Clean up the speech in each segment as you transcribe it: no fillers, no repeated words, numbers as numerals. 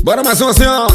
Bora mais uma assim, ó.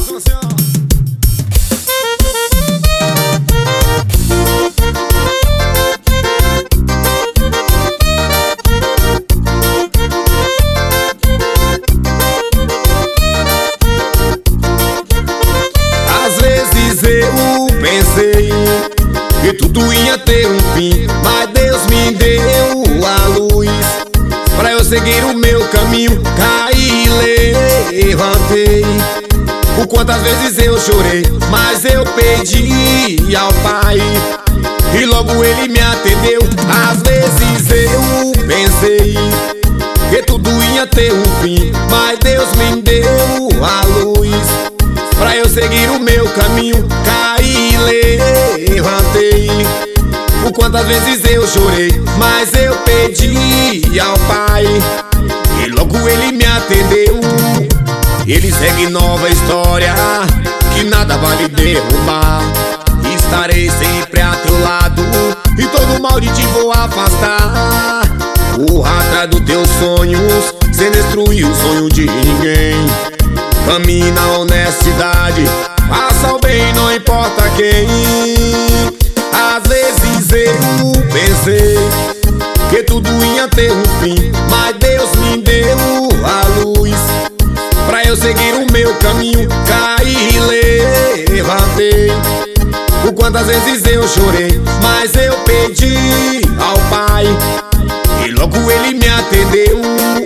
Às vezes eu pensei que tudo ia ter um fim, mas Deus me deu a luz pra eu seguir o meu caminho. Caí e levantei. Por quantas vezes eu chorei, mas eu pedi ao Pai e logo Ele me atendeu. Às vezes eu pensei que tudo ia ter um fim, mas Deus me deu a luz pra eu seguir o meu caminho. Caí e levantei. Por quantas vezes eu chorei, mas eu pedi ao Pai e logo Ele me atendeu. Ele segue nova história, que nada vai lhe derrubar. Estarei sempre a teu lado e todo mal de ti vou afastar. Corra atrás dos teus sonhos, sem destruir o sonho de ninguém. Caminhe na honestidade, faça o bem, não importa quem. Às vezes eu pensei que tudo ia ter um fim, mas Deus me deu a luz pra eu seguir o meu caminho. Caí e levantei. Por quantas vezes eu chorei, mas eu pedi ao Pai e logo Ele me atendeu.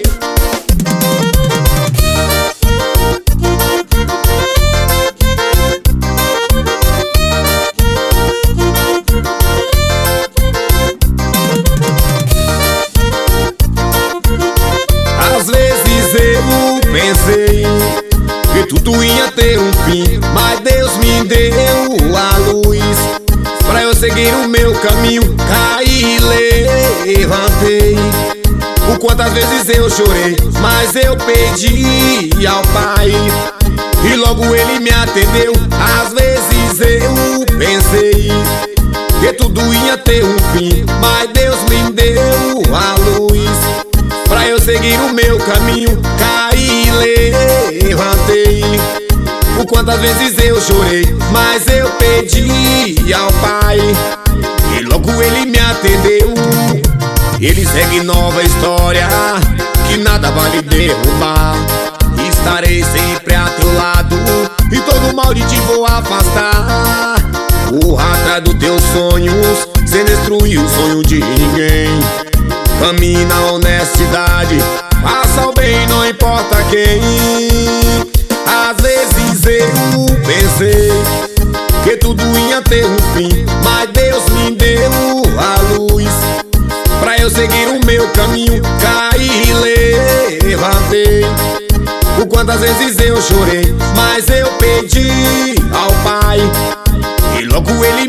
Às vezes eu pensei que tudo ia ter um fim, mas Deus me deu a luz pra eu seguir o meu caminho. Caí e levantei. Por quantas vezes eu chorei, mas eu pedi ao Pai e logo Ele me atendeu. Às vezes eu pensei que tudo ia ter um fim, mas Deus me deu a luz pra eu seguir o meu caminho. Caí e levantei. Por quantas vezes eu chorei, mas eu pedi ao Pai e logo Ele me atendeu. Ele segue nova história, que nada vai lhe derrubar. Estarei sempre a teu lado e todo mal de ti vou afastar. Corra atrás dos teus sonhos, sem destruir o sonho de ninguém. Caminhe na honestidade, faça o bem, não importa quem. Às vezes eu pensei que tudo ia ter um fim, mas Deus me deu a luz pra eu seguir o meu caminho. Caí e levantei. Por quantas vezes eu chorei, mas eu pedi ao Pai e logo Ele